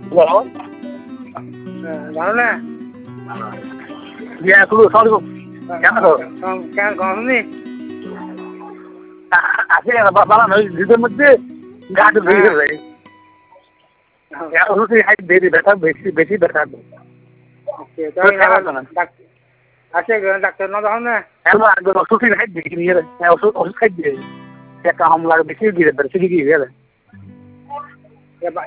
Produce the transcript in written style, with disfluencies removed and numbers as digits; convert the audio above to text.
বলো ভালো না ইয়া শুরু সরি কেন কেন গরমনি আছে বাবা নয় দুধের মধ্যে গাছ বেরিয়ে যায় ওষুধ হাইট বেশি ব্যথা বেশি ব্যথা আছে ডাক্তার না তখন না ওষুধ হাইট বেশি নিয়ে ওষুধ খাই দিয়ে একটা হামলা বেশি দিয়ে বেশি দিয়ে